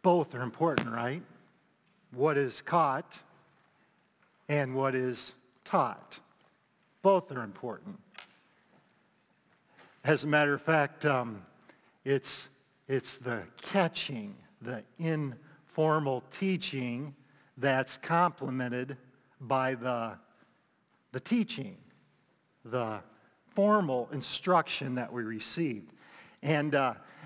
both are important, right? What is caught and what is taught. Both are important. As a matter of fact, it's the catching, the informal teaching that's complemented by the teaching, the formal instruction that we received. And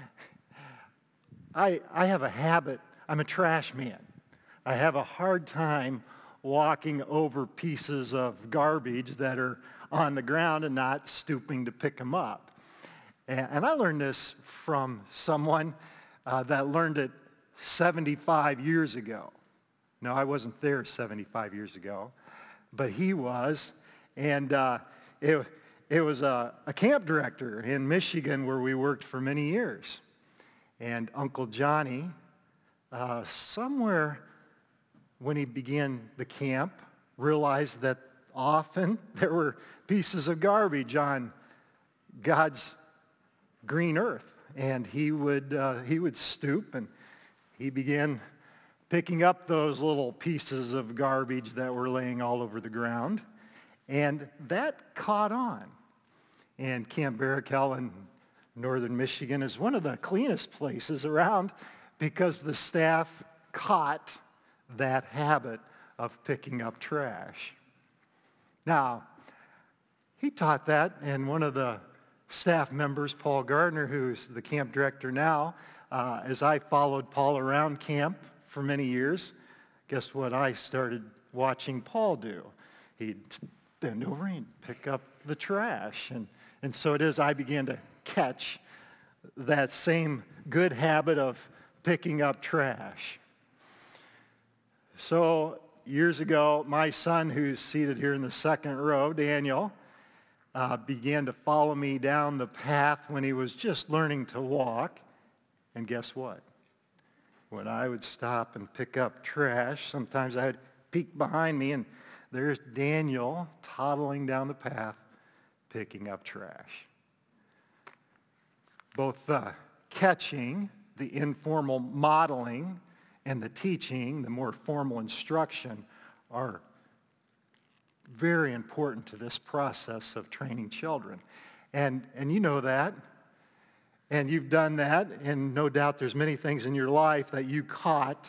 I have a habit. I'm a trash man. I have a hard time walking over pieces of garbage that are on the ground and not stooping to pick them up. And I learned this from someone that learned it 75 years ago. No, I wasn't there 75 years ago, but he was. And it was a camp director in Michigan where we worked for many years. And Uncle Johnny, somewhere when he began the camp, realized that often there were pieces of garbage on God's green earth. And he would stoop and he began picking up those little pieces of garbage that were laying all over the ground. And that caught on. And Camp Barrackell in northern Michigan is one of the cleanest places around because the staff caught that habit of picking up trash. Now, he taught that, and one of the staff members, Paul Gardner, who's the camp director now, as I followed Paul around camp for many years, guess what I started watching Paul do? He'd bend over and pick up the trash. And so it is I began to catch that same good habit of picking up trash. So years ago, my son, who's seated here in the second row, Daniel, began to follow me down the path when he was just learning to walk. And guess what? When I would stop and pick up trash, sometimes I would peek behind me, and there's Daniel toddling down the path, picking up trash. Both the catching, the informal modeling, and the teaching, the more formal instruction, are very important to this process of training children. And you know that, and you've done that, and no doubt there's many things in your life that you caught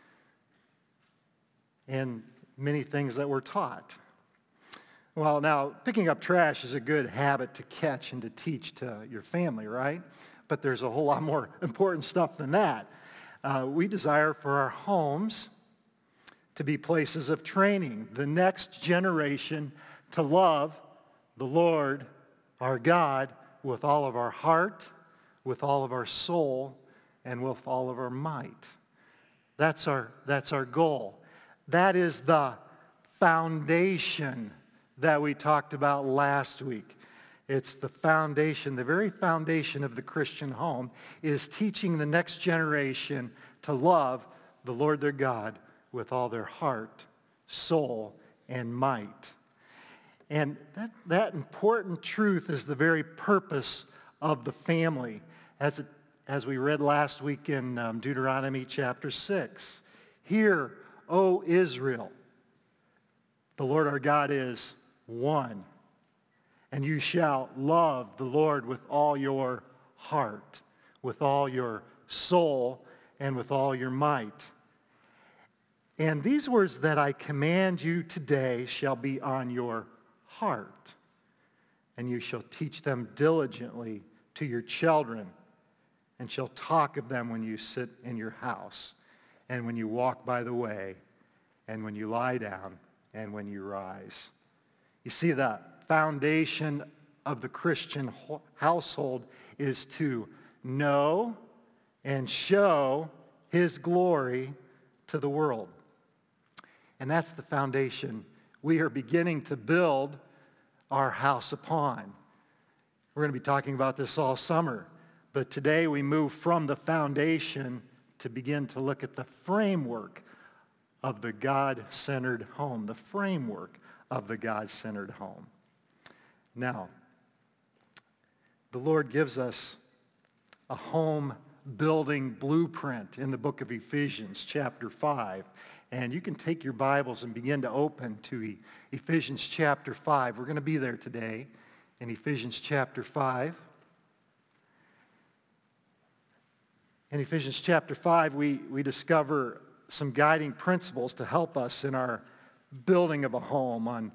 and many things that were taught. Well, now, picking up trash is a good habit to catch and to teach to your family, right? But there's a whole lot more important stuff than that. We desire for our homes to be places of training, the next generation to love the Lord, our God, with all of our heart, with all of our soul, and with all of our might. That's our goal. That is the foundation that we talked about last week. It's the foundation, the very foundation of the Christian home is teaching the next generation to love the Lord their God with all their heart, soul, and might. And that important truth is the very purpose of the family, as we read last week in Deuteronomy chapter 6. Hear, O Israel, the Lord our God is one. And you shall love the Lord with all your heart, with all your soul, and with all your might. And these words that I command you today shall be on your heart, and you shall teach them diligently to your children, and shall talk of them when you sit in your house, and when you walk by the way, and when you lie down, and when you rise. You see, the foundation of the Christian household is to know and show his glory to the world. And that's the foundation we are beginning to build our house upon. We're going to be talking about this all summer. But today we move from the foundation to begin to look at the framework of the God-centered home, the framework of the God-centered home. Now, the Lord gives us a home building blueprint in the book of Ephesians chapter 5. And you can take your Bibles and begin to open to Ephesians chapter 5. We're going to be there today in Ephesians chapter 5. In Ephesians chapter 5, we discover some guiding principles to help us in our building of a home, on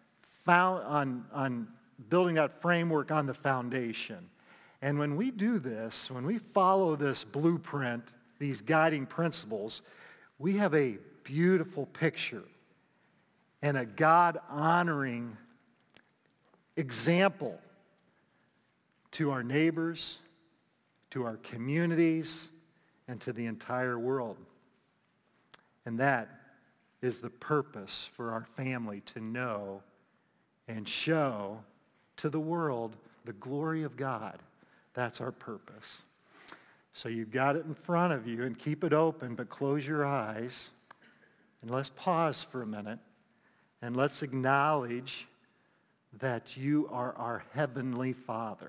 building that framework on the foundation. And when we do this, when we follow this blueprint, these guiding principles, we have a beautiful picture and a God-honoring example to our neighbors, to our communities, and to the entire world. And that is the purpose for our family, to know and show to the world the glory of God. That's our purpose. So you've got it in front of you, and keep it open, but close your eyes. And let's pause for a minute, and let's acknowledge that you are our Heavenly Father.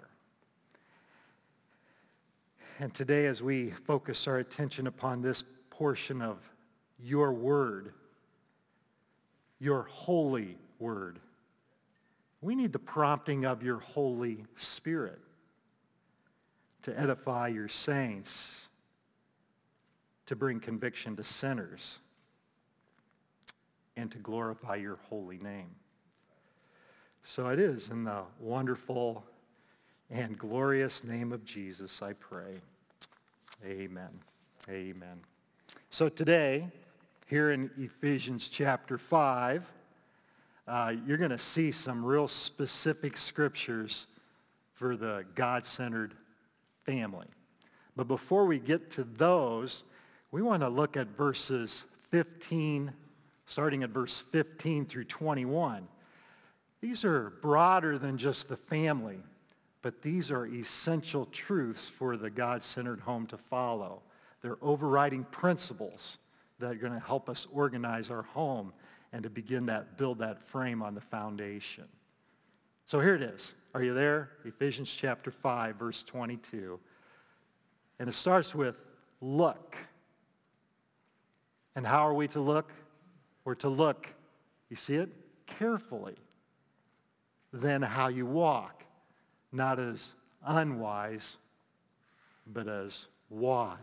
And today, as we focus our attention upon this portion of your word, your holy word, we need the prompting of your Holy Spirit to edify your saints, to bring conviction to sinners, and to glorify your holy name. So it is in the wonderful and glorious name of Jesus I pray. Amen. Amen. So today, here in Ephesians chapter 5, you're going to see some real specific scriptures for the God-centered family. But before we get to those, we want to look at verses 15, starting at verse 15 through 21. These are broader than just the family, but these are essential truths for the God-centered home to follow. They're overriding principles that are going to help us organize our home and to build that frame on the foundation. So here it is. Are you there? Ephesians chapter 5, verse 22. And it starts with look. And how are we to look? We're to look, you see it? Carefully. Then how you walk. Not as unwise, but as wise.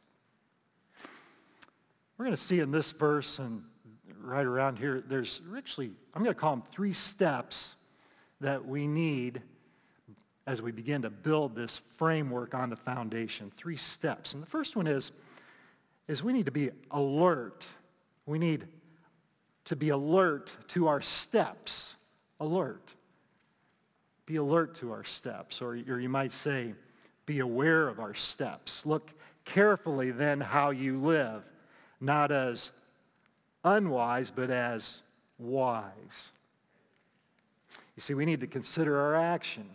We're going to see in this verse and right around here, there's actually, I'm going to call them 3 steps that we need as we begin to build this framework on the foundation. 3 steps. And the first one is we need to be alert. We need to be alert to our steps. Alert. Be alert to our steps. Or you might say, be aware of our steps. Look carefully then how you live, not as unwise, but as wise. You see, we need to consider our actions.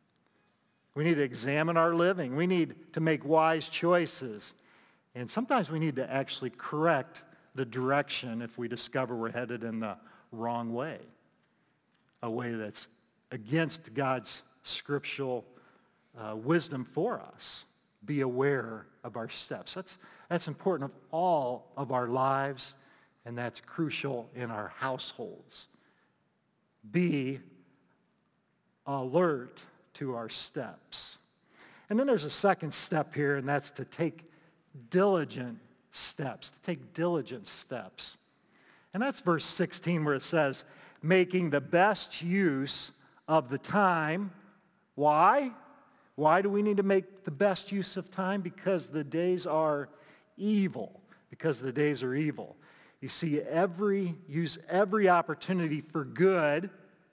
We need to examine our living. We need to make wise choices. And sometimes we need to actually correct the direction if we discover we're headed in the wrong way, a way that's against God's scriptural wisdom for us. Be aware of our steps. That's important of all of our lives, and that's crucial in our households. Be alert to our steps. And then there's a second step here, and that's to take diligent steps. To take diligent steps. And that's verse 16 where it says, making the best use of the time. Why? Why do we need to make the best use of time? Because the days are evil. Because the days are evil. You see, use every opportunity for good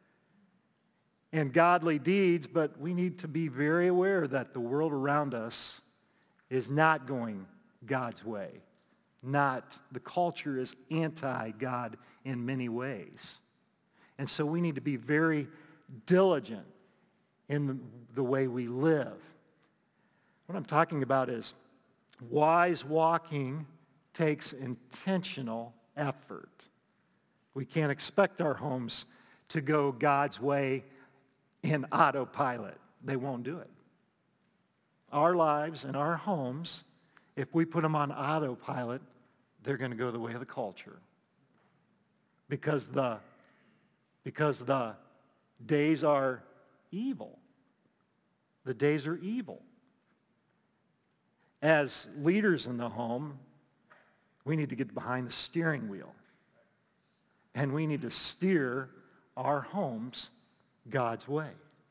and godly deeds, but we need to be very aware that the world around us is not going God's way. The culture is anti-God in many ways. And so we need to be very diligent in the way we live. What I'm talking about is wise walking takes intentional effort. We can't expect our homes to go God's way in autopilot. They won't do it. our lives and our homes, if we put them on autopilot, they're going to go the way of the culture. Because the days are evil. The days are evil. As leaders in the home, we need to get behind the steering wheel. And we need to steer our homes God's way.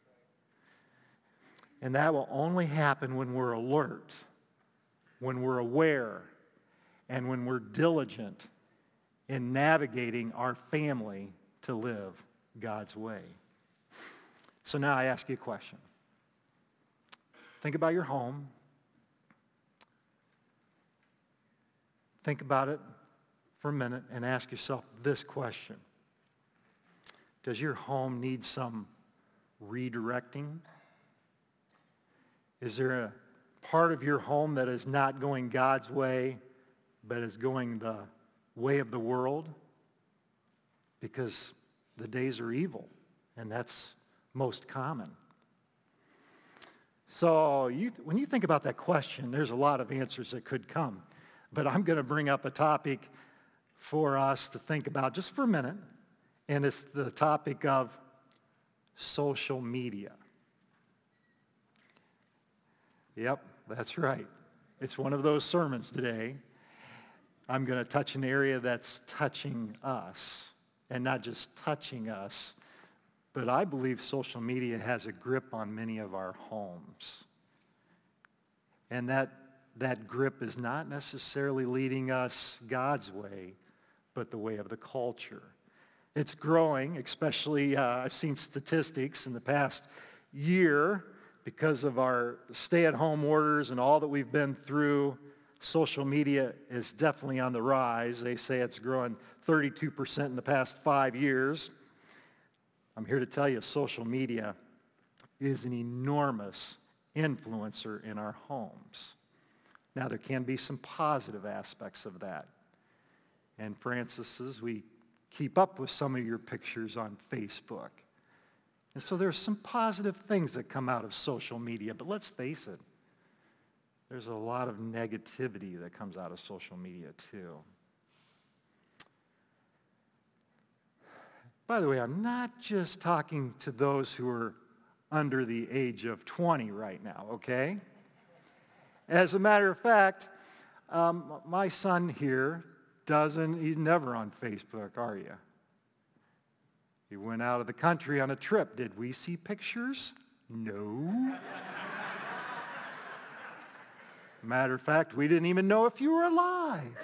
And that will only happen when we're alert, when we're aware, and when we're diligent in navigating our family to live God's way. So now I ask you a question. Think about your home. Think about it for a minute and ask yourself this question. Does your home need some redirecting? Is there a part of your home that is not going God's way, but is going the way of the world? Because the days are evil, and that's most common. So when you think about that question, there's a lot of answers that could come. But I'm going to bring up a topic for us to think about just for a minute, and it's the topic of social media. Yep, that's right. It's one of those sermons today. I'm going to touch an area that's touching us, and not just touching us, but I believe social media has a grip on many of our homes. And that grip is not necessarily leading us God's way, but the way of the culture. It's growing, especially I've seen statistics in the past year because of our stay-at-home orders and all that we've been through. Social media is definitely on the rise. They say it's growing 32% in the past 5 years. I'm here to tell you social media is an enormous influencer in our homes. Now, there can be some positive aspects of that. And Francis, as we keep up with some of your pictures on Facebook. And so there's some positive things that come out of social media, but let's face it, there's a lot of negativity that comes out of social media too. By the way, I'm not just talking to those who are under the age of 20 right now, okay? As a matter of fact, my son here he's never on Facebook, are you? He went out of the country on a trip. Did we see pictures? No. Matter of fact, we didn't even know if you were alive.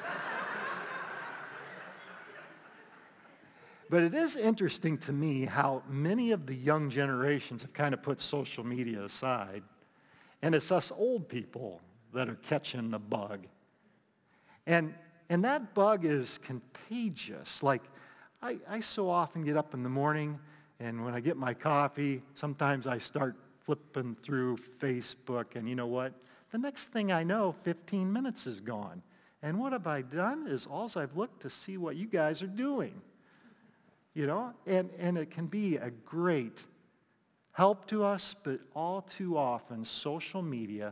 But it is interesting to me how many of the young generations have kind of put social media aside. And it's us old people that are catching the bug. And that bug is contagious. Like, I so often get up in the morning, and when I get my coffee, sometimes I start flipping through Facebook, and you know what? The next thing I know, 15 minutes is gone. And what have I done is I've looked to see what you guys are doing. You know? And it can be a great help to us, but all too often, social media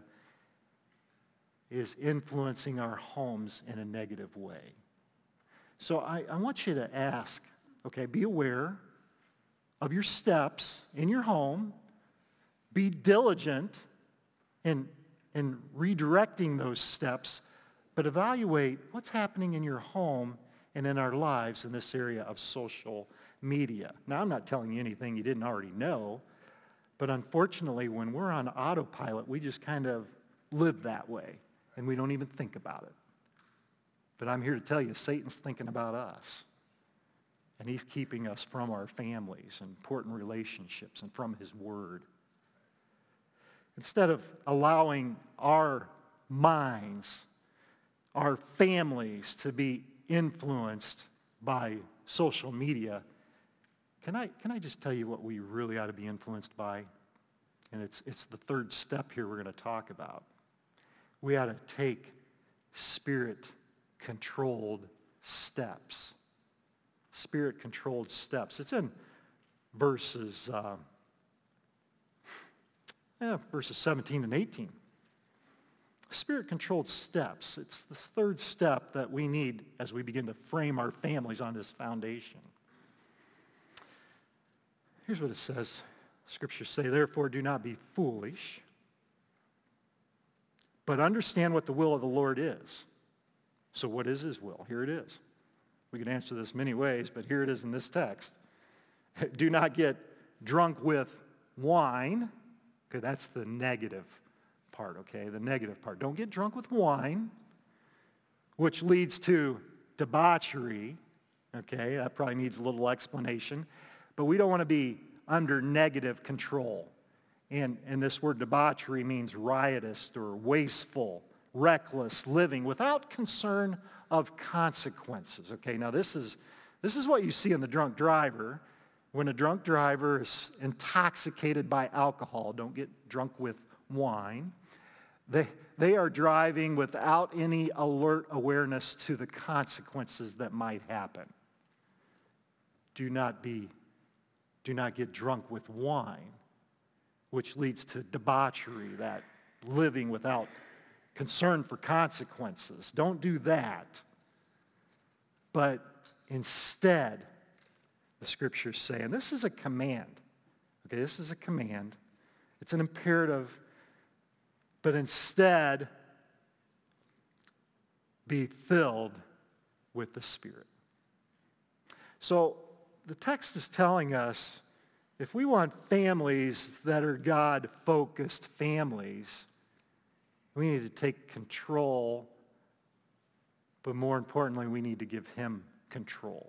is influencing our homes in a negative way. So I want you to ask, okay, be aware of your steps in your home. Be diligent in redirecting those steps, but evaluate what's happening in your home and in our lives in this area of social media. Now, I'm not telling you anything you didn't already know, but unfortunately, when we're on autopilot, we just kind of live that way, and we don't even think about it. But I'm here to tell you, Satan's thinking about us, and he's keeping us from our families and important relationships and from his word. Instead of allowing our minds, our families to be influenced by social media, can I just tell you what we really ought to be influenced by? And it's the third step here we're going to talk about. We ought to take Spirit-controlled steps. Spirit-controlled steps. It's in verses 17 and 18. Spirit-controlled steps. It's this third step that we need as we begin to frame our families on this foundation. Here's what it says. Scriptures say, therefore do not be foolish, but understand what the will of the Lord is. So what is his will? Here it is. We can answer this many ways, but here it is in this text. Do not get drunk with wine. Okay, that's the negative part, okay? The negative part. Don't get drunk with wine, which leads to debauchery. Okay, that probably needs a little explanation. But we don't want to be under negative control. And this word debauchery means riotous or wasteful, reckless living without concern of consequences. Okay, now this is what you see in the drunk driver. When a drunk driver is intoxicated by alcohol, don't get drunk with wine, they are driving without any alert awareness to the consequences that might happen. Do not get drunk with wine, which leads to debauchery, that living without concern for consequences. Don't do that. But instead, the scriptures say, and this is a command. Okay, this is a command. It's an imperative. But instead, be filled with the Spirit. So the text is telling us if we want families that are God-focused families, we need to take control, but more importantly, we need to give him control.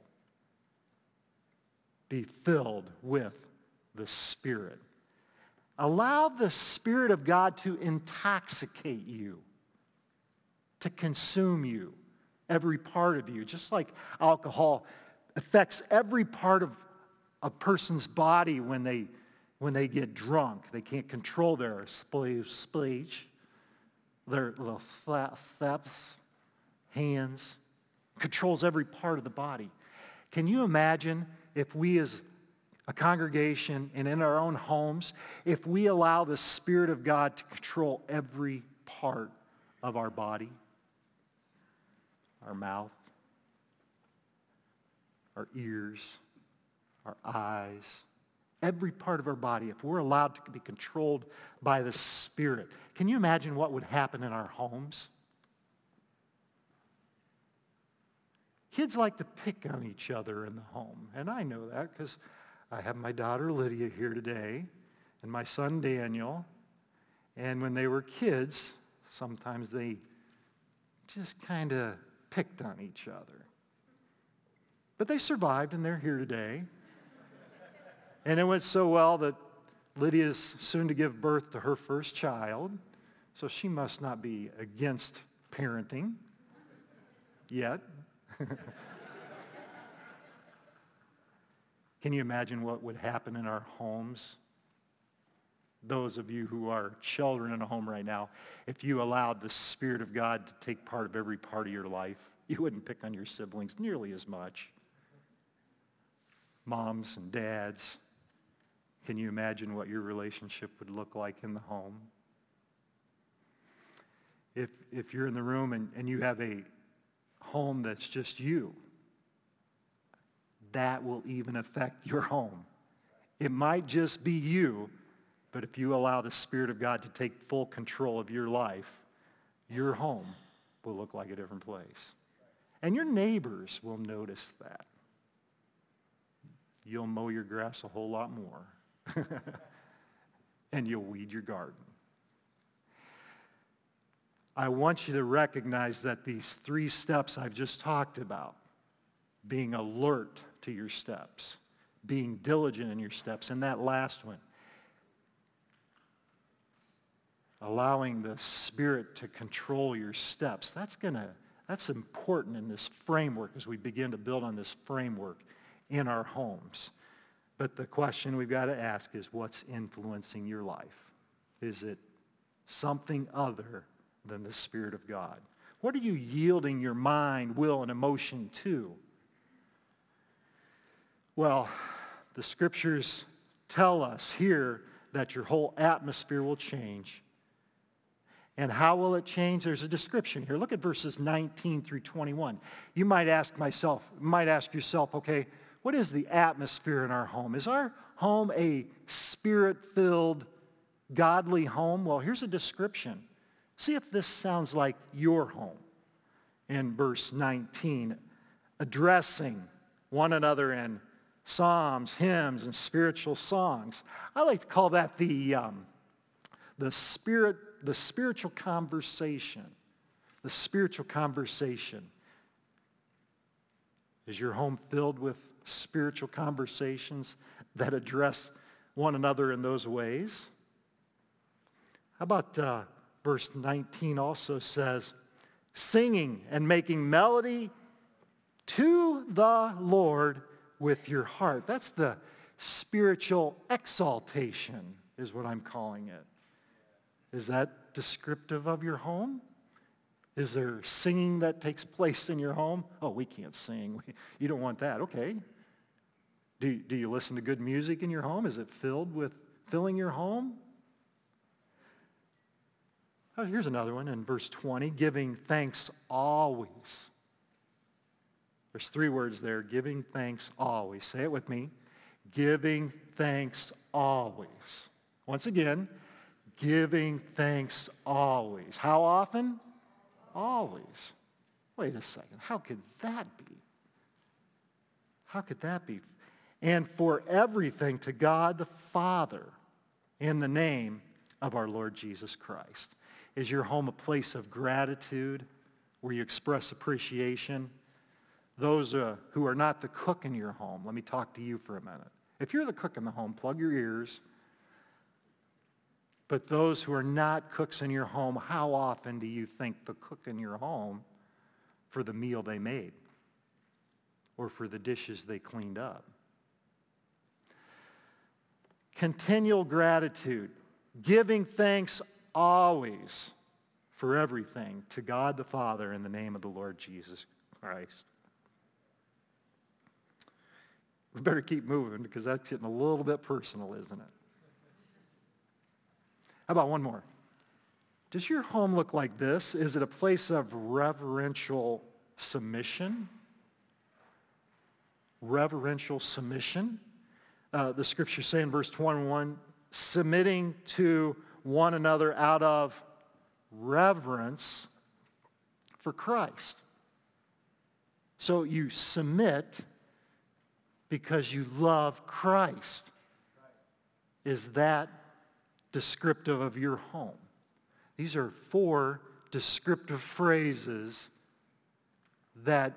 Be filled with the Spirit. Allow the Spirit of God to intoxicate you, to consume you, every part of you, just like alcohol affects every part of a person's body when they get drunk. They can't control their speech, their little steps, hands. Controls every part of the body. Can you imagine if we as a congregation and in our own homes, if we allow the Spirit of God to control every part of our body, our mouth, our ears, our eyes, every part of our body, if we're allowed to be controlled by the Spirit, can you imagine what would happen in our homes? Kids like to pick on each other in the home, and I know that because I have my daughter Lydia here today and my son Daniel, and when they were kids, sometimes they just kind of picked on each other. But they survived, and they're here today. And it went so well that Lydia's soon to give birth to her first child, so she must not be against parenting yet. Can you imagine what would happen in our homes? Those of you who are children in a home right now, if you allowed the Spirit of God to take part of every part of your life, you wouldn't pick on your siblings nearly as much. Moms and dads, can you imagine what your relationship would look like in the home? If you're in the room and you have a home that's just you, that will even affect your home. It might just be you, but if you allow the Spirit of God to take full control of your life, your home will look like a different place. And your neighbors will notice that. You'll mow your grass a whole lot more. And you'll weed your garden. I want you to recognize that these 3 steps I've just talked about, being alert to your steps, being diligent in your steps, and that last one, allowing the Spirit to control your steps, that's important in this framework as we begin to build on this framework in our homes. But the question we've got to ask is, what's influencing your life? Is it something other than the Spirit of God? What are you yielding your mind, will, and emotion to? Well, the scriptures tell us here that your whole atmosphere will change. And how will it change? There's a description here. Look at verses 19 through 21. You might ask yourself, okay, what is the atmosphere in our home? Is our home a spirit-filled, godly home? Well, here's a description. See if this sounds like your home. In verse 19, addressing one another in psalms, hymns, and spiritual songs. I like to call that the spiritual conversation. The spiritual conversation. Is your home filled with spiritual conversations that address one another in those ways? How about verse 19 also says, singing and making melody to the Lord with your heart. That's the spiritual exaltation is what I'm calling it. Is that descriptive of your home? Is there singing that takes place in your home? Oh, we can't sing. You don't want that. Okay. Do you listen to good music in your home? Is it filling your home? Oh, here's another one in verse 20, giving thanks always. There's 3 words there, giving thanks always. Say it with me. Giving thanks always. Once again, giving thanks always. How often? Always. Wait a second. How could that be? How could that be? And for everything to God the Father in the name of our Lord Jesus Christ. Is your home a place of gratitude where you express appreciation? Those who are not the cook in your home, let me talk to you for a minute. If you're the cook in the home, plug your ears. But those who are not cooks in your home, how often do you thank the cook in your home for the meal they made or for the dishes they cleaned up? Continual gratitude, giving thanks always for everything to God the Father in the name of the Lord Jesus Christ. We better keep moving because that's getting a little bit personal, isn't it? How about one more? Does your home look like this? Is it a place of reverential submission? Reverential submission? The scriptures say in verse 21, submitting to one another out of reverence for Christ. So you submit because you love Christ. Is that descriptive of your home? These are 4 descriptive phrases that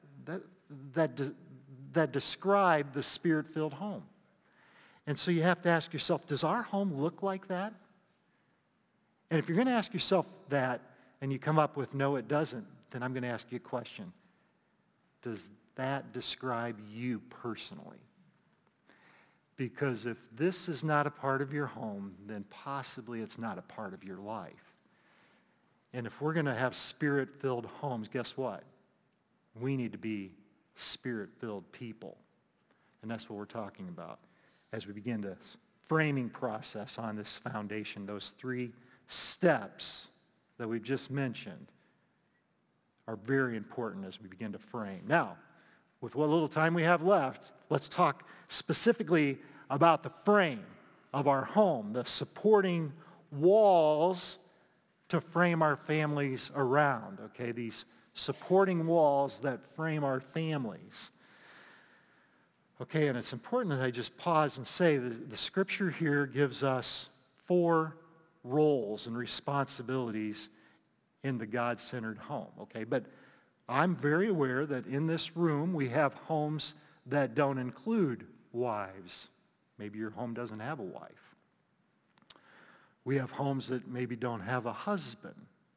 describe the Spirit-filled home. And so you have to ask yourself, does our home look like that? And if you're going to ask yourself that and you come up with no, it doesn't, then I'm going to ask you a question. Does that describe you personally? Because if this is not a part of your home, then possibly it's not a part of your life. And if we're going to have Spirit-filled homes, guess what? We need to be Spirit-filled people. And that's what we're talking about as we begin this framing process on this foundation. Those 3 steps that we've just mentioned are very important as we begin to frame. Now, with what little time we have left, let's talk specifically about the frame of our home, the supporting walls to frame our families around, okay? These supporting walls that frame our families. Okay, and it's important that I just pause and say that the scripture here gives us 4 roles and responsibilities in the God-centered home, okay? But I'm very aware that in this room we have homes that don't include wives. Maybe your home doesn't have a wife. We have homes that maybe don't have a husband.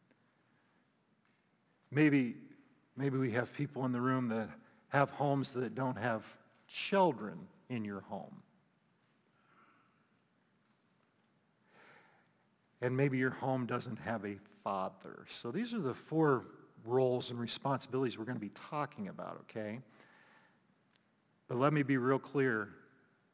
Maybe we have people in the room that have homes that don't have children in your home. And maybe your home doesn't have a father. So these are the 4 roles and responsibilities we're going to be talking about, okay? But let me be real clear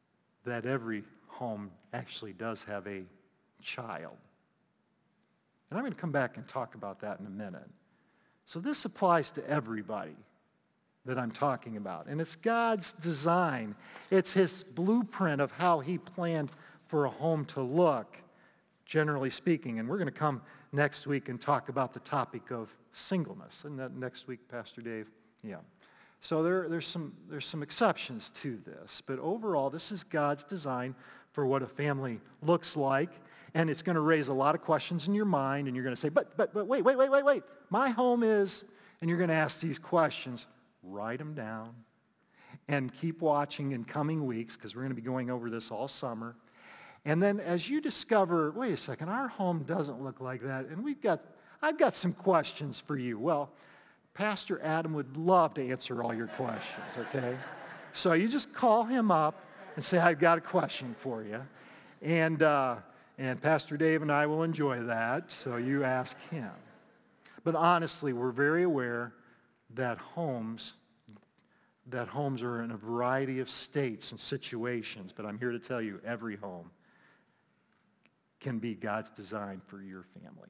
that every home actually does have a child. And I'm going to come back and talk about that in a minute. So this applies to everybody that I'm talking about. And it's God's design. It's his blueprint of how he planned for a home to look, generally speaking. And we're going to come next week and talk about the topic of singleness. Isn't that next week, Pastor Dave? Yeah. So there's some exceptions to this. But overall, this is God's design for what a family looks like. And it's going to raise a lot of questions in your mind. And you're going to say, but wait. My home is, and you're going to ask these questions. Write them down and keep watching in coming weeks, because we're going to be going over this all summer. And then as you discover, wait a second, our home doesn't look like that, and I've got some questions for you. Well, Pastor Adam would love to answer all your questions, okay? So you just call him up and say, I've got a question for you. And Pastor Dave and I will enjoy that, so you ask him. But honestly, we're very aware that homes are in a variety of states and situations, but I'm here to tell you every home can be God's design for your family.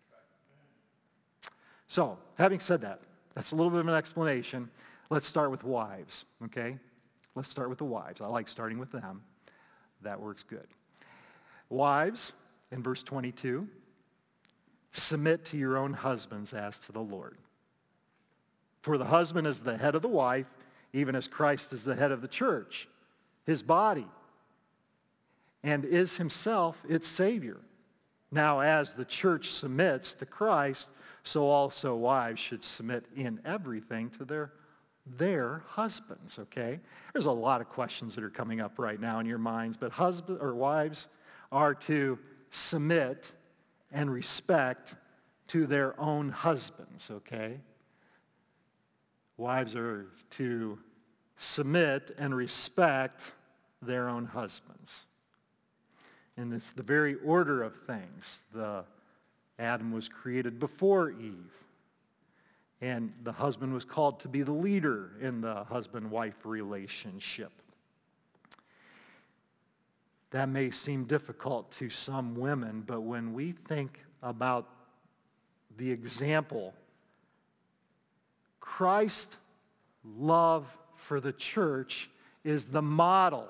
So, having said that, that's a little bit of an explanation. Let's start with wives, okay? Let's start with the wives. I like starting with them. That works good. Wives, in verse 22, submit to your own husbands as to the Lord. For the husband is the head of the wife, even as Christ is the head of the church, his body, and is himself its Savior. Now, as the church submits to Christ, so also wives should submit in everything to their husbands, okay? There's a lot of questions that are coming up right now in your minds, but wives are to submit and respect to their own husbands, okay? Wives are to submit and respect their own husbands. And it's the very order of things. Adam was created before Eve. And the husband was called to be the leader in the husband-wife relationship. That may seem difficult to some women, but when we think about the example, Christ's love for the church is the model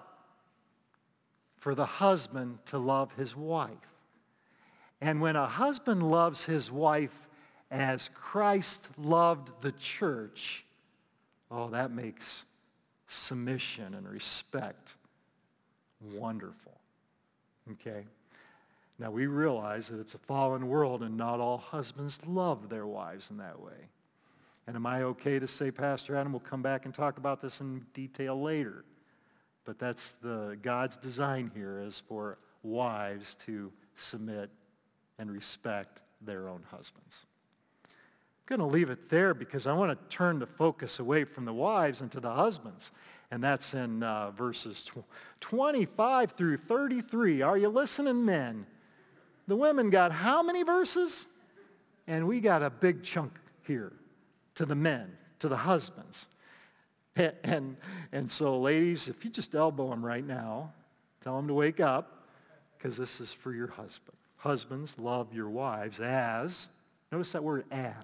for the husband to love his wife. And when a husband loves his wife as Christ loved the church, that makes submission and respect wonderful. Okay? Now we realize that it's a fallen world and not all husbands love their wives in that way. And am I okay to say, Pastor Adam, we'll come back and talk about this in detail later. But that's God's design here, is for wives to submit and respect their own husbands. I'm going to leave it there because I want to turn the focus away from the wives and to the husbands. And that's in verses 25 through 33. Are you listening, men? The women got how many verses? And we got a big chunk here to the men, to the husbands. And so, ladies, if you just elbow them right now, tell them to wake up, because this is for your husband. Husbands, love your wives as, notice that word as.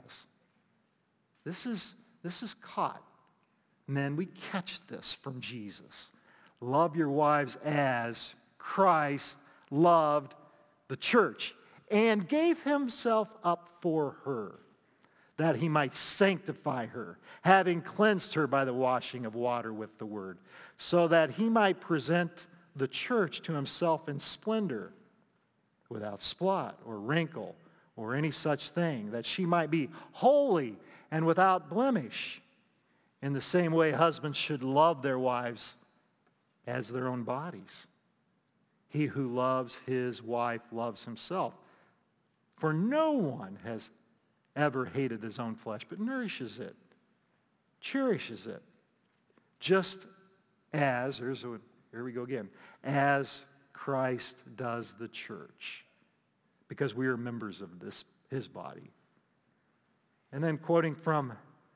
This is caught. Men, we catch this from Jesus. Love your wives as Christ loved the church and gave himself up for her, that he might sanctify her, having cleansed her by the washing of water with the word, so that he might present the church to himself in splendor, without spot or wrinkle or any such thing, that she might be holy and without blemish. In the same way, husbands should love their wives as their own bodies. He who loves his wife loves himself. For no one has ever hated his own flesh, but nourishes it, cherishes it, just as, here we go again, as Christ does the church, because we are members of his body. And then quoting from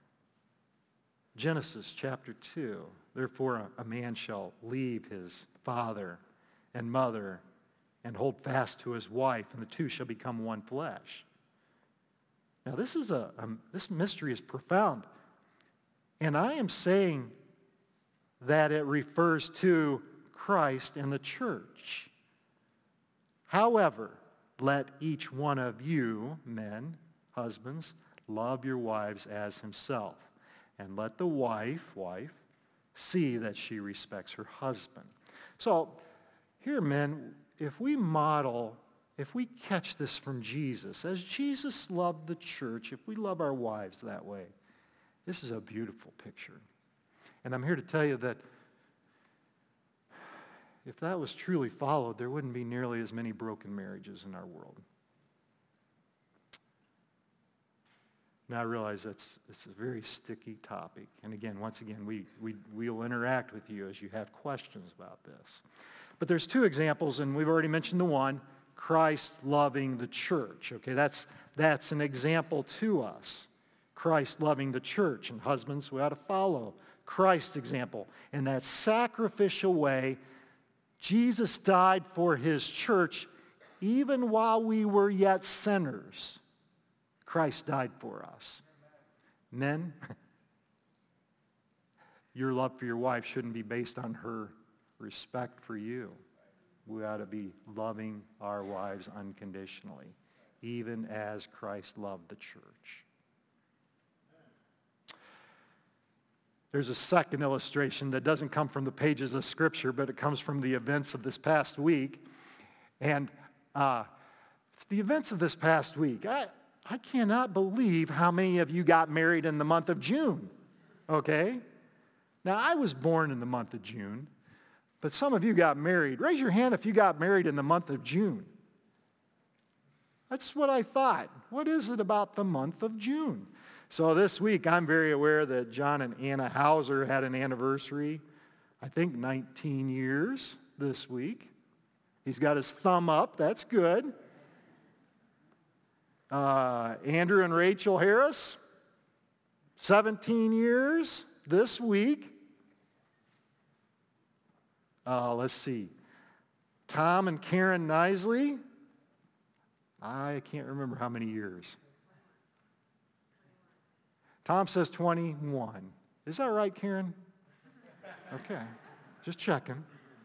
Genesis chapter 2, therefore a man shall leave his father and mother and hold fast to his wife, and the two shall become one flesh. Now, this mystery is profound. And I am saying that it refers to Christ and the church. However, let each one of you, men, husbands, love your wives as himself. And let the wife, see that she respects her husband. So here, men, if we catch this from Jesus, as Jesus loved the church, if we love our wives that way, this is a beautiful picture. And I'm here to tell you that if that was truly followed, there wouldn't be nearly as many broken marriages in our world. Now I realize it's a very sticky topic. And again, once again, we'll interact with you as you have questions about this. But there's two examples, and we've already mentioned the one, Christ loving the church. Okay, that's an example to us. Christ loving the church. And husbands, we ought to follow Christ's example. In that sacrificial way, Jesus died for his church even while we were yet sinners. Christ died for us. Men, your love for your wife shouldn't be based on her respect for you. We ought to be loving our wives unconditionally, even as Christ loved the church. There's a second illustration that doesn't come from the pages of Scripture, but it comes from the events of this past week. And the events of this past week, I cannot believe how many of you got married in the month of June, okay? Now, I was born in the month of June, but some of you got married. Raise your hand if you got married in the month of June. That's what I thought. What is it about the month of June? So this week, I'm very aware that John and Anna Hauser had an anniversary, I think 19 years this week. He's got his thumb up. That's good. Andrew and Rachel Harris, 17 years this week. Let's see. Tom and Karen Nisley, I can't remember how many years. Tom says 21. Is that right, Karen? Okay, just checking.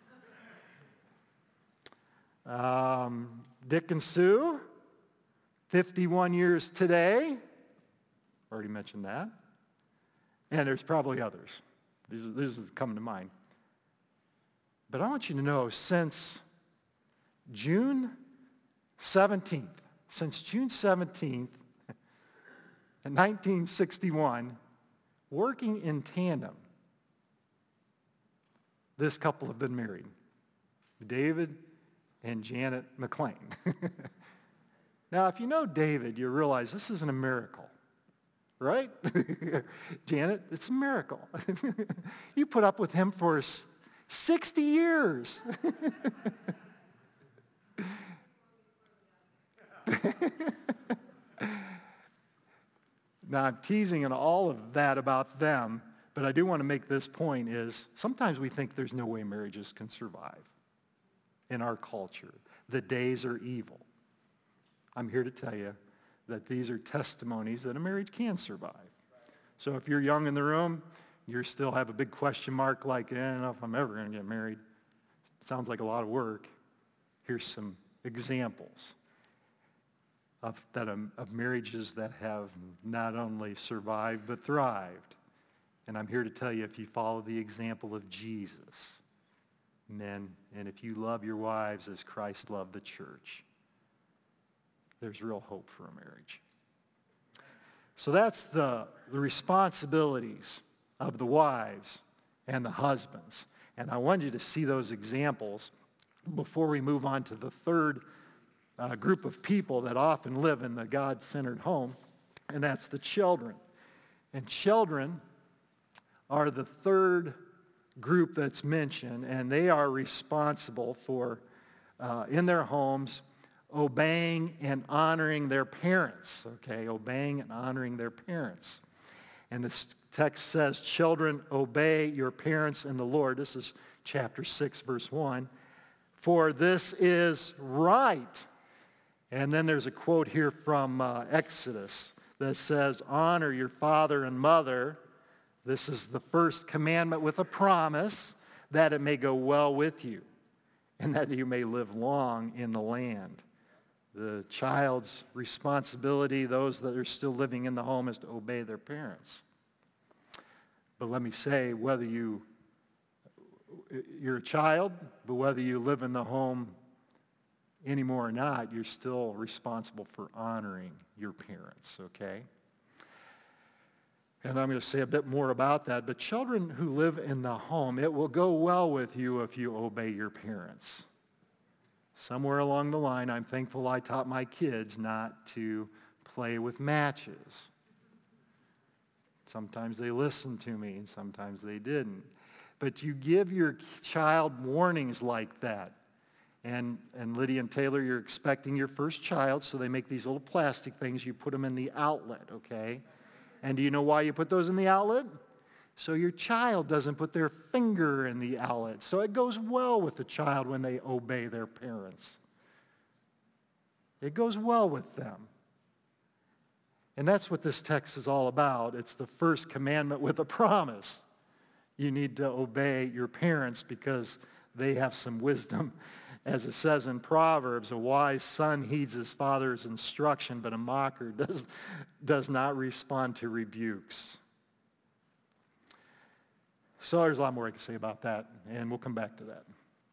Dick and Sue, 51 years today. Already mentioned that. And there's probably others. These are coming to mind. But I want you to know, since June 17th, in 1961, working in tandem, this couple have been married, David and Janet McLean. Now, if you know David, you realize this isn't a miracle, right? Janet, it's a miracle. You put up with him for 60 years. Now, I'm teasing and all of that about them, but I do want to make this point is sometimes we think there's no way marriages can survive in our culture. The days are evil. I'm here to tell you that these are testimonies that a marriage can survive. So if you're young in the room, you still have a big question mark like, I don't know if I'm ever going to get married. Sounds like a lot of work. Here's some examples of marriages that have not only survived but thrived. And I'm here to tell you, if you follow the example of Jesus, men, and if you love your wives as Christ loved the church, there's real hope for a marriage. So that's the responsibilities of the wives and the husbands. And I want you to see those examples before we move on to the third group of people that often live in the God-centered home, and that's the children. And children are the third group that's mentioned, and they are responsible for, in their homes, obeying and honoring their parents, okay? Obeying and honoring their parents. And the text says, children, obey your parents in the Lord. This is chapter 6, verse 1. For this is right. And then there's a quote here from Exodus. that says, honor your father and mother. This is the first commandment with a promise that it may go well with you and that you may live long in the land. The child's responsibility, those that are still living in the home, is to obey their parents. But let me say, whether you're a child, but whether you live in the home anymore or not, you're still responsible for honoring your parents, okay? And I'm going to say a bit more about that, but children who live in the home, it will go well with you if you obey your parents. Somewhere along the line, I'm thankful I taught my kids not to play with matches. Sometimes they listened to me, and sometimes they didn't. But you give your child warnings like that. And Lydia and Taylor, you're expecting your first child, so they make these little plastic things. You put them in the outlet, okay? And do you know why you put those in the outlet? So your child doesn't put their finger in the outlet. So it goes well with the child when they obey their parents. It goes well with them. And that's what this text is all about. It's the first commandment with a promise. You need to obey your parents because they have some wisdom. As it says in Proverbs, a wise son heeds his father's instruction, but a mocker does not respond to rebukes. So there's a lot more I can say about that, and we'll come back to that.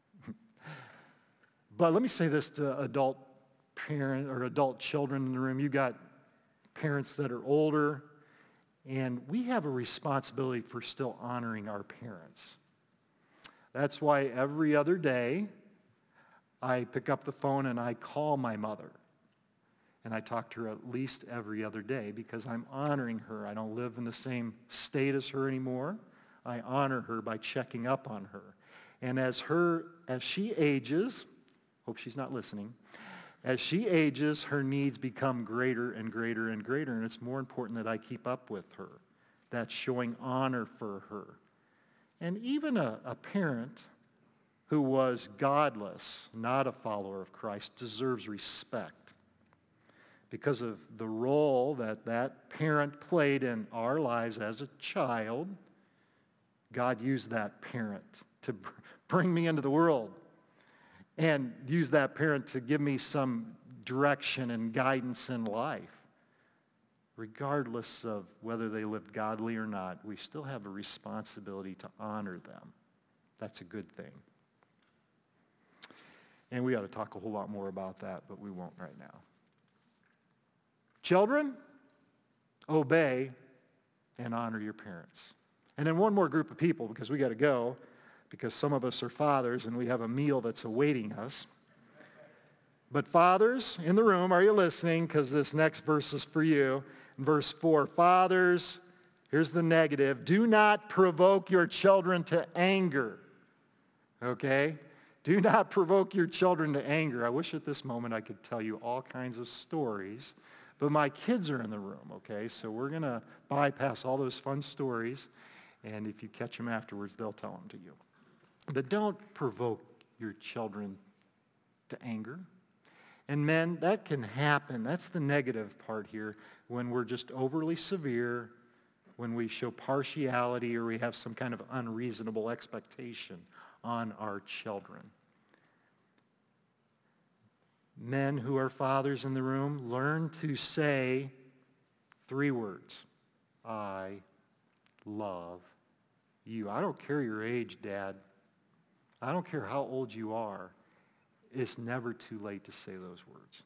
But let me say this to adult parent or adult children in the room. You got parents that are older, and we have a responsibility for still honoring our parents. That's why every other day I pick up the phone and I call my mother. And I talk to her at least every other day because I'm honoring her. I don't live in the same state as her anymore. I honor her by checking up on her. And as she ages, hope she's not listening, as she ages, her needs become greater and greater and greater, and it's more important that I keep up with her. That's showing honor for her. And even a parent who was godless, not a follower of Christ, deserves respect because of the role that parent played in our lives as a child. God used that parent to bring me into the world and used that parent to give me some direction and guidance in life. Regardless of whether they lived godly or not, we still have a responsibility to honor them. That's a good thing. And we ought to talk a whole lot more about that, but we won't right now. Children, obey and honor your parents. And then one more group of people, because we got to go, because some of us are fathers and we have a meal that's awaiting us. But fathers in the room, are you listening? Because this next verse is for you. In verse 4, fathers, here's the negative, do not provoke your children to anger. Okay? Do not provoke your children to anger. I wish at this moment I could tell you all kinds of stories, but my kids are in the room, okay? So we're going to bypass all those fun stories, and if you catch them afterwards, they'll tell them to you. But don't provoke your children to anger. And men, that can happen. That's the negative part here, when we're just overly severe, when we show partiality or we have some kind of unreasonable expectation on our children. Men who are fathers in the room, learn to say 3 words. I love you. I don't care your age, Dad. I don't care how old you are. It's never too late to say those words.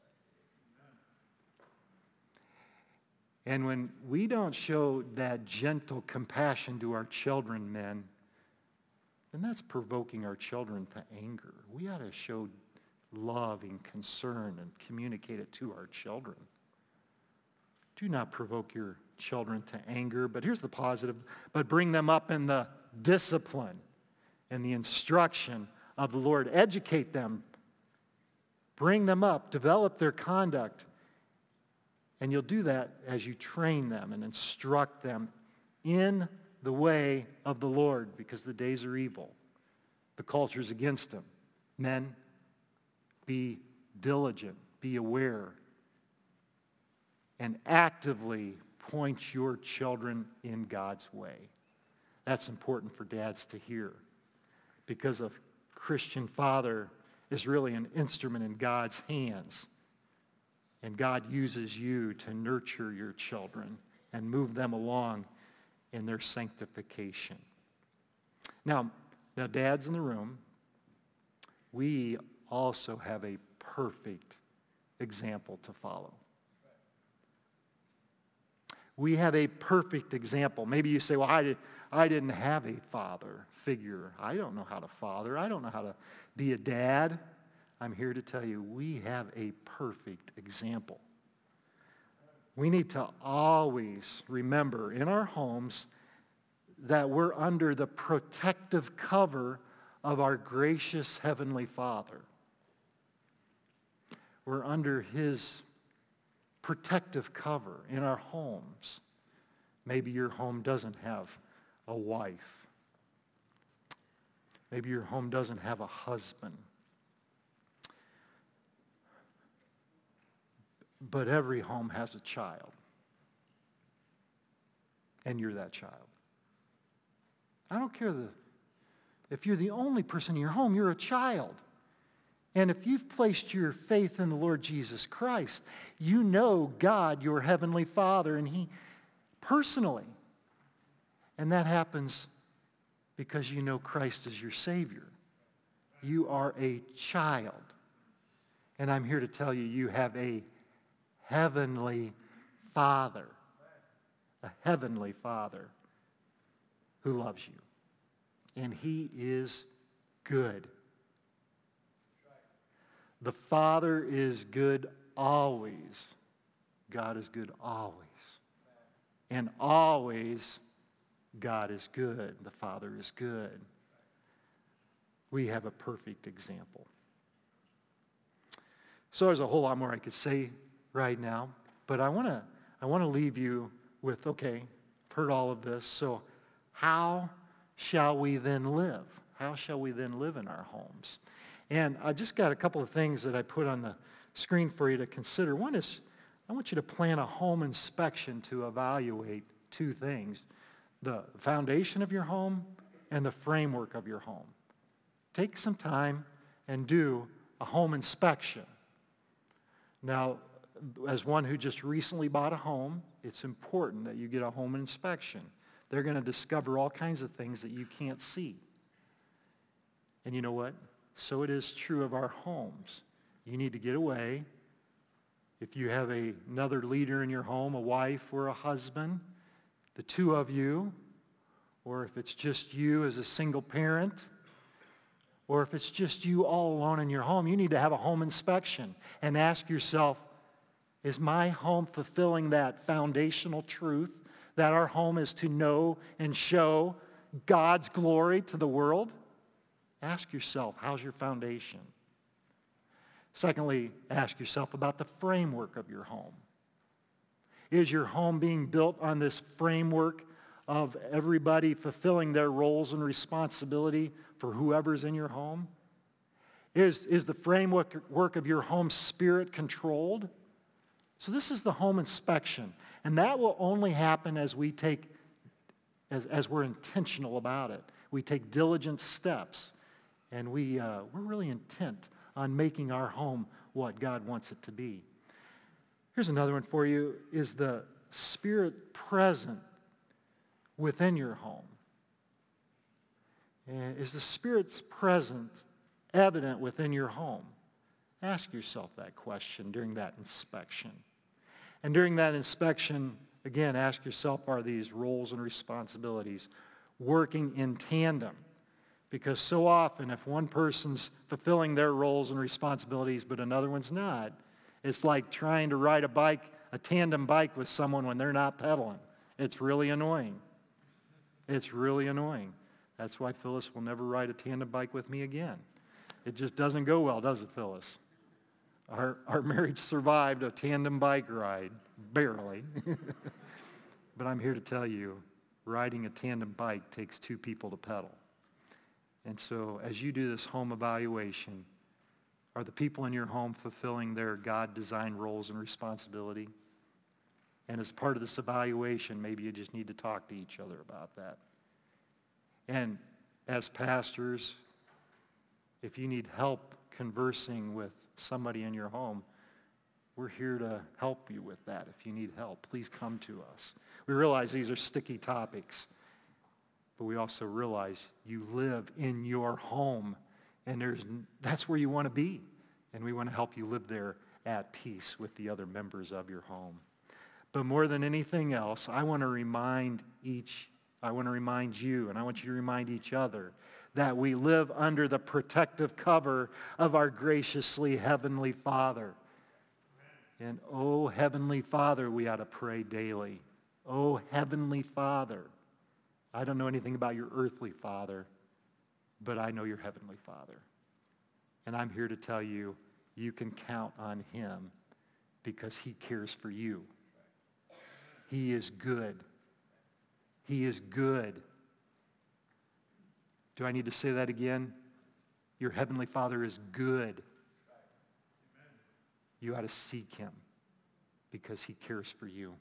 And when we don't show that gentle compassion to our children, men, then that's provoking our children to anger. We ought to show love and concern and communicate it to our children. Do not provoke your children to anger, but here's the positive, but bring them up in the discipline and the instruction of the Lord. Educate them. Bring them up. Develop their conduct. And you'll do that as you train them and instruct them in the way of the Lord, because the days are evil. The culture's against them. Men, be diligent. Be aware. and actively point your children in God's way. That's important for dads to hear, because a Christian father is really an instrument in God's hands. And God uses you to nurture your children and move them along in their sanctification. Now dads in the room, we also have a perfect example to follow. We have a perfect example. Maybe you say, well, I didn't have a father figure. I don't know how to father. I don't know how to be a dad. I'm here to tell you, we have a perfect example. We need to always remember in our homes that we're under the protective cover of our gracious Heavenly Father. We're under his protective cover in our homes. Maybe your home doesn't have a wife. Maybe your home doesn't have a husband. But every home has a child. And you're that child. I don't care if you're the only person in your home, you're a child. And if you've placed your faith in the Lord Jesus Christ, you know God, your Heavenly Father, and he personally. And that happens because you know Christ is your Savior. You are a child. And I'm here to tell you, you have a Heavenly Father. A Heavenly Father who loves you. And he is good. The Father is good always. God is good always. And always God is good. The Father is good. We have a perfect example. So there's a whole lot more I could say right now, but I want to leave you with, okay, I've heard all of this, so how shall we then live? How shall we then live in our homes? And I just got a couple of things that I put on the screen for you to consider. One is, I want you to plan a home inspection to evaluate two things: the foundation of your home and the framework of your home. Take some time and do a home inspection. Now, as one who just recently bought a home, it's important that you get a home inspection. They're going to discover all kinds of things that you can't see. And you know what? So it is true of our homes. You need to get away. If you have another leader in your home, a wife or a husband, the two of you, or if it's just you as a single parent, or if it's just you all alone in your home, you need to have a home inspection and ask yourself, is my home fulfilling that foundational truth that our home is to know and show God's glory to the world? Ask yourself, how's your foundation? Secondly, ask yourself about the framework of your home. Is your home being built on this framework of everybody fulfilling their roles and responsibility for whoever's in your home? Is the framework of your home spirit controlled? So this is the home inspection. And that will only happen as we take, as we're intentional about it. We take diligent steps. And we're really intent on making our home what God wants it to be. Here's another one for you. Is the Spirit present within your home? And is the Spirit's presence evident within your home? Ask yourself that question during that inspection. And during that inspection, again, ask yourself, are these roles and responsibilities working in tandem? Because so often, if one person's fulfilling their roles and responsibilities, but another one's not, it's like trying to ride a tandem bike with someone when they're not pedaling. It's really annoying. It's really annoying. That's why Phyllis will never ride a tandem bike with me again. It just doesn't go well, does it, Phyllis? Our marriage survived a tandem bike ride, barely. But I'm here to tell you, riding a tandem bike takes two people to pedal. And so as you do this home evaluation, are the people in your home fulfilling their God-designed roles and responsibility? And as part of this evaluation, maybe you just need to talk to each other about that. And as pastors, if you need help conversing with somebody in your home, we're here to help you with that. If you need help, please come to us. We realize these are sticky topics, but we also realize you live in your home, and that's where you want to be. And we want to help you live there at peace with the other members of your home. But more than anything else, I want to remind you, and I want you to remind each other that we live under the protective cover of our graciously Heavenly Father. And oh, Heavenly Father, we ought to pray daily. Oh, Heavenly Father. I don't know anything about your earthly father, but I know your Heavenly Father. And I'm here to tell you, you can count on him because he cares for you. He is good. He is good. Do I need to say that again? Your Heavenly Father is good. You ought to seek him because he cares for you.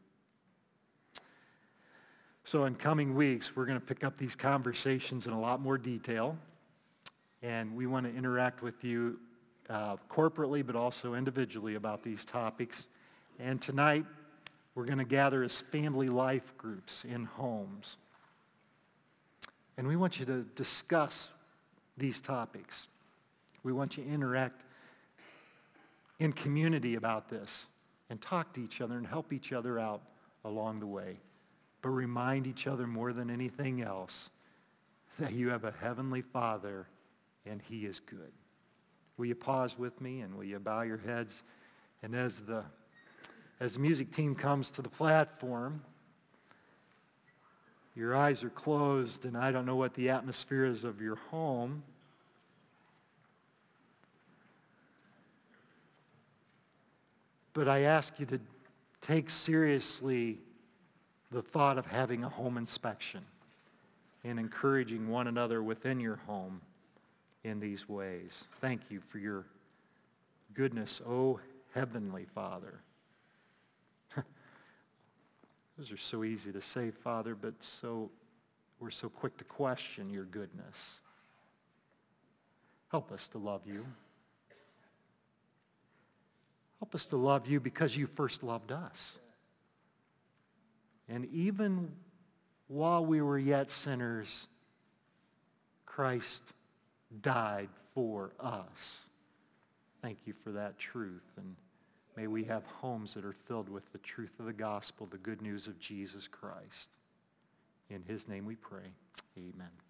So in coming weeks, we're going to pick up these conversations in a lot more detail. And we want to interact with you corporately, but also individually about these topics. And tonight, we're going to gather as family life groups in homes. And we want you to discuss these topics. We want you to interact in community about this and talk to each other and help each other out along the way. But remind each other more than anything else that you have a Heavenly Father and he is good. Will you pause with me and will you bow your heads? And as the music team comes to the platform, your eyes are closed, and I don't know what the atmosphere is of your home. But I ask you to take seriously the thought of having a home inspection and encouraging one another within your home in these ways. Thank you for your goodness, oh Heavenly Father. Those are so easy to say, Father, but we're so quick to question your goodness. Help us to love you. Help us to love you because you first loved us. And even while we were yet sinners, Christ died for us. Thank you for that truth. And may we have homes that are filled with the truth of the gospel, the good news of Jesus Christ. In his name we pray. Amen.